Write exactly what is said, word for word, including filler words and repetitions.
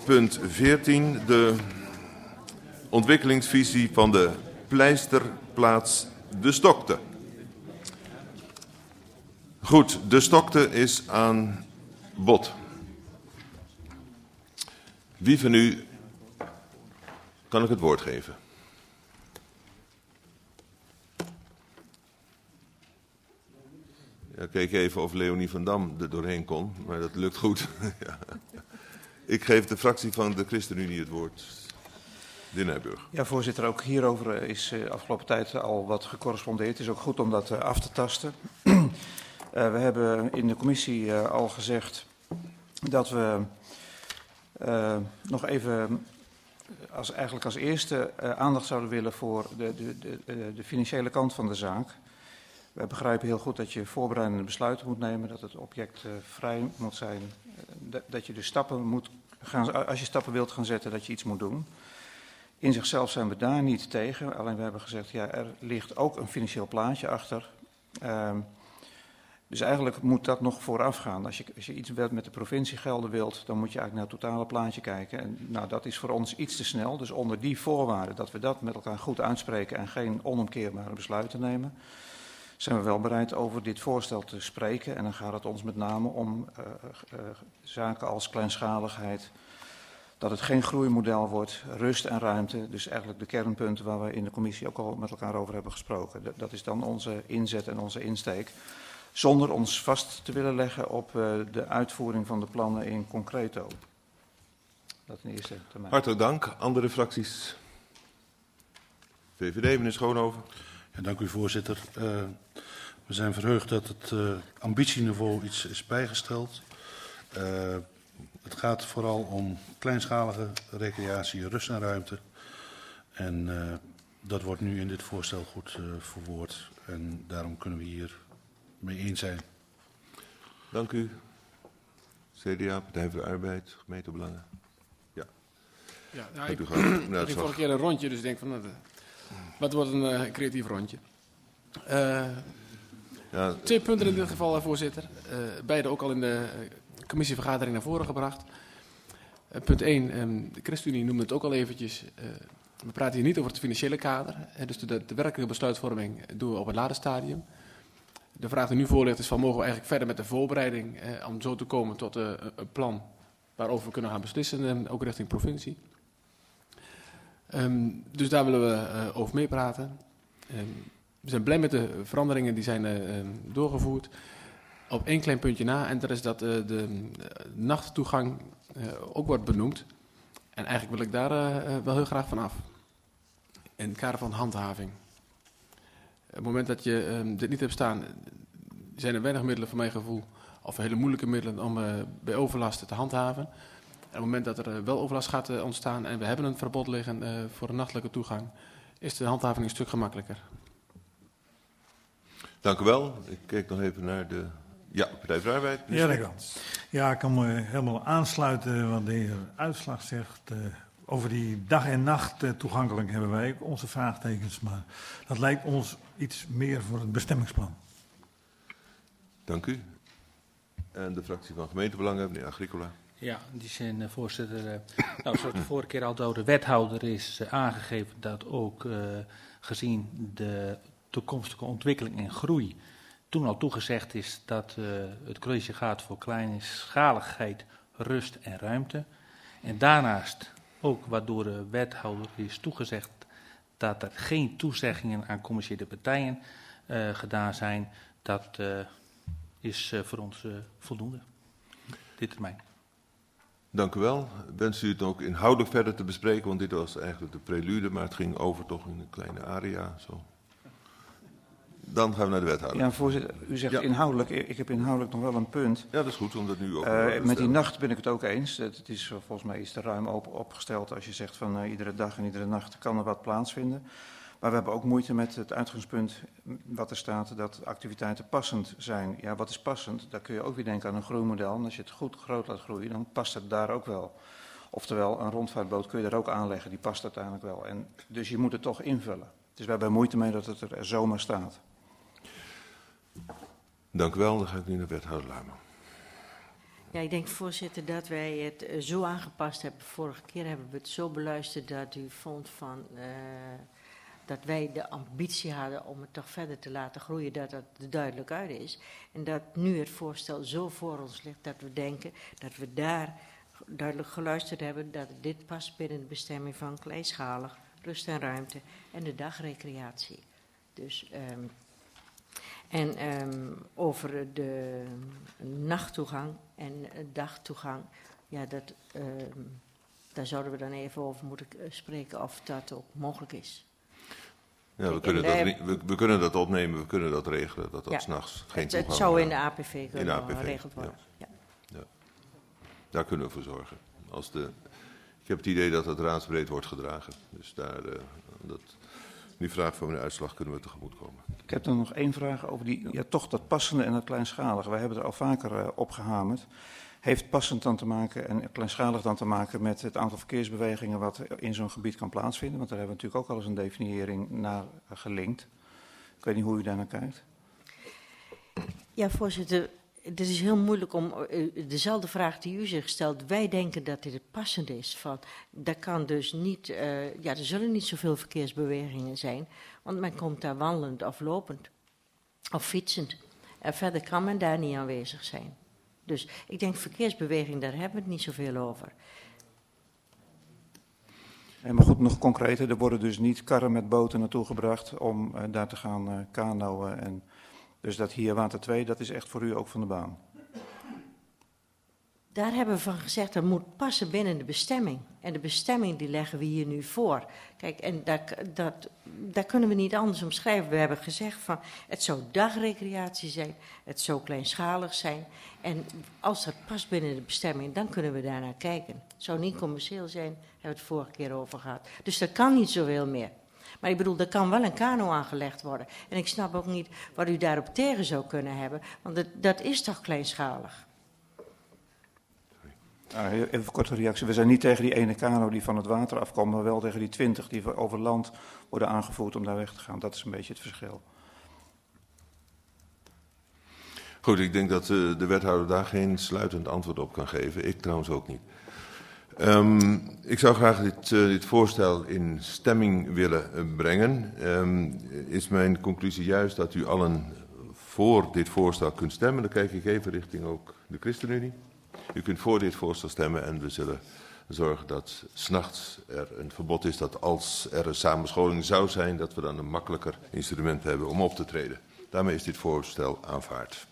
punt veertien, de ontwikkelingsvisie van de pleisterplaats De Stokte. Goed, De Stokte is aan bod. Wie van u kan ik het woord geven? Ja, ik keek even of Leonie van Dam er doorheen kon, maar dat lukt goed. Ja. Ik geef de fractie van de ChristenUnie het woord. De heer Nijburg. Ja, voorzitter, ook hierover is de afgelopen tijd al wat gecorrespondeerd. Het is ook goed om dat af te tasten. uh, we hebben in de commissie uh, al gezegd dat we uh, nog even als, eigenlijk als eerste uh, aandacht zouden willen voor de, de, de, de financiële kant van de zaak. Wij begrijpen heel goed dat je voorbereidende besluiten moet nemen, dat het object uh, vrij moet zijn, uh, dat je dus stappen moet gaan, als je stappen wilt gaan zetten, dat je iets moet doen. In zichzelf zijn we daar niet tegen, alleen we hebben gezegd, ja, er ligt ook een financieel plaatje achter. Uh, dus eigenlijk moet dat nog vooraf gaan. Als je, als je iets met de provinciegelden wilt, dan moet je eigenlijk naar het totale plaatje kijken. En nou, dat is voor ons iets te snel, dus onder die voorwaarden dat we dat met elkaar goed uitspreken en geen onomkeerbare besluiten nemen, zijn we wel bereid over dit voorstel te spreken. En dan gaat het ons met name om uh, uh, zaken als kleinschaligheid, dat het geen groeimodel wordt, rust en ruimte. Dus eigenlijk de kernpunten waar we in de commissie ook al met elkaar over hebben gesproken. Dat, dat is dan onze inzet en onze insteek. Zonder ons vast te willen leggen op uh, de uitvoering van de plannen in concreto. Dat in eerste termijn. Hartelijk dank. Andere fracties? V V D, meneer Schoonhoven. Ja, dank u, voorzitter. Uh, we zijn verheugd dat het uh, ambitieniveau iets is bijgesteld. Uh, het gaat vooral om kleinschalige recreatie, rust en ruimte. En uh, dat wordt nu in dit voorstel goed uh, verwoord. En daarom kunnen we hier mee eens zijn. Dank u. C D A, Partij voor de Arbeid, gemeentebelangen. Ja. Ja, nou, ik ik ging vorige keer een rondje, dus ik denk van, nou, wat wordt een uh, creatief rondje. Uh, ja. Twee punten in dit geval, voorzitter. Uh, beide ook al in de commissievergadering naar voren gebracht. Uh, punt één, um, de ChristenUnie noemde het ook al eventjes. Uh, we praten hier niet over het financiële kader. Uh, dus de, de werkelijke besluitvorming doen we op het later stadium. De vraag die nu voor ligt is van, mogen we eigenlijk verder met de voorbereiding uh, om zo te komen tot uh, een plan waarover we kunnen gaan beslissen, uh, ook richting provincie. Um, dus daar willen we uh, over meepraten. Um, we zijn blij met de veranderingen die zijn uh, um, doorgevoerd. Op één klein puntje na, en dat is dat uh, de uh, nachttoegang uh, ook wordt benoemd. En eigenlijk wil ik daar uh, wel heel graag van af. In het kader van handhaving. Op het moment dat je um, dit niet hebt staan, zijn er weinig middelen voor mijn gevoel, of hele moeilijke middelen om uh, bij overlast te handhaven. En op het moment dat er uh, wel overlast gaat uh, ontstaan en we hebben een verbod liggen uh, voor een nachtelijke toegang, is de handhaving een stuk gemakkelijker. Dank u wel. Ik kijk nog even naar de ja, Partij voor de Arbeid. Ja, dank u wel. Ja, ik kan me helemaal aansluiten wat de heer Uitslag zegt. Uh, over die dag en nacht uh, toegankelijk hebben wij ook onze vraagtekens, maar dat lijkt ons iets meer voor het bestemmingsplan. Dank u. En de fractie van gemeentebelangen, meneer Agricola. Ja, in die zin, uh, voorzitter. Uh, nou, zoals de vorige keer al door de wethouder is uh, aangegeven dat ook uh, gezien de toekomstige ontwikkeling en groei toen al toegezegd is dat uh, het college gaat voor kleinschaligheid, rust en ruimte. En daarnaast ook wat door de wethouder is toegezegd dat er geen toezeggingen aan commerciële partijen uh, gedaan zijn. Dat uh, is uh, voor ons uh, voldoende, dit termijn. Dank u wel. Wens u het ook inhoudelijk verder te bespreken, want dit was eigenlijk de prelude, maar het ging over toch in een kleine area. Zo. Dan gaan we naar de wethouder. Ja, voorzitter, u zegt ja. inhoudelijk, ik heb inhoudelijk nog wel een punt. Ja, dat is goed, omdat nu ook... Uh, met die nacht ben ik het ook eens. Het is volgens mij iets te ruim op, opgesteld als je zegt van uh, iedere dag en iedere nacht kan er wat plaatsvinden. Maar we hebben ook moeite met het uitgangspunt wat er staat dat activiteiten passend zijn. Ja, wat is passend? Daar kun je ook weer denken aan een groeimodel. En als je het goed groot laat groeien, dan past het daar ook wel. Oftewel, een rondvaartboot kun je er ook aanleggen, die past uiteindelijk wel. En dus je moet het toch invullen. Dus wij hebben moeite mee dat het er zomaar staat. Dank u wel, dan ga ik nu naar wethouder Lama. Ja, ik denk, voorzitter, dat wij het uh, zo aangepast hebben. Vorige keer hebben we het zo beluisterd dat u vond van, uh, dat wij de ambitie hadden om het toch verder te laten groeien, dat dat er duidelijk uit is. En dat nu het voorstel zo voor ons ligt dat we denken dat we daar duidelijk geluisterd hebben dat dit past binnen de bestemming van kleinschalig, rust en ruimte en de dagrecreatie. Dus, um, en um, over de nachttoegang en dagtoegang, ja, dat, um, daar zouden we dan even over moeten spreken of dat ook mogelijk is. Ja, we kunnen, dat, we, we kunnen dat opnemen, we kunnen dat regelen, dat dat ja, 's nachts geen het, toegang het zou in de A P V kunnen A P V, geregeld worden. Ja. Ja. Ja. Daar kunnen we voor zorgen. Als de, ik heb het idee dat het raadsbreed wordt gedragen. Dus daar, uh, dat, die vraag van meneer Uitslag kunnen we tegemoet komen. Ik heb dan nog één vraag over die, ja, toch dat passende en dat kleinschalige. Wij hebben er al vaker uh, op gehamerd. Heeft passend dan te maken en kleinschalig dan te maken met het aantal verkeersbewegingen wat in zo'n gebied kan plaatsvinden? Want daar hebben we natuurlijk ook al eens een definiëring naar uh, gelinkt. Ik weet niet hoe u daar naar kijkt. Ja, voorzitter. Het is heel moeilijk om uh, dezelfde vraag die u zich stelt. Wij denken dat dit het passende is. Van, dat kan dus niet, uh, ja, er zullen niet zoveel verkeersbewegingen zijn. Want men komt daar wandelend of lopend of fietsend. En verder kan men daar niet aanwezig zijn. Dus ik denk verkeersbeweging, daar hebben we het niet zoveel over. En maar goed, nog concreter, er worden dus niet karren met boten naartoe gebracht om uh, daar te gaan uh, kanoën. En dus dat hier water twee, dat is echt voor u ook van de baan. Daar hebben we van gezegd, dat moet passen binnen de bestemming. En de bestemming die leggen we hier nu voor. Kijk, en dat, dat, daar kunnen we niet anders omschrijven. We hebben gezegd van, het zou dagrecreatie zijn, het zou kleinschalig zijn. En als dat past binnen de bestemming, dan kunnen we daar naar kijken. Het zou niet commercieel zijn, daar hebben we het vorige keer over gehad. Dus dat kan niet zoveel meer. Maar ik bedoel, er kan wel een kano aangelegd worden. En ik snap ook niet wat u daarop tegen zou kunnen hebben, want dat, dat is toch kleinschalig. Ah, even een korte reactie. We zijn niet tegen die ene kano die van het water afkomt, maar wel tegen die twintig die over land worden aangevoerd om daar weg te gaan. Dat is een beetje het verschil. Goed, ik denk dat uh, de wethouder daar geen sluitend antwoord op kan geven. Ik trouwens ook niet. Um, ik zou graag dit, uh, dit voorstel in stemming willen uh, brengen. Um, is mijn conclusie juist dat u allen voor dit voorstel kunt stemmen? Dan kijk ik even richting ook de ChristenUnie. U kunt voor dit voorstel stemmen en we zullen zorgen dat 's nachts er een verbod is dat als er een samenscholing zou zijn, dat we dan een makkelijker instrument hebben om op te treden. Daarmee is dit voorstel aanvaard.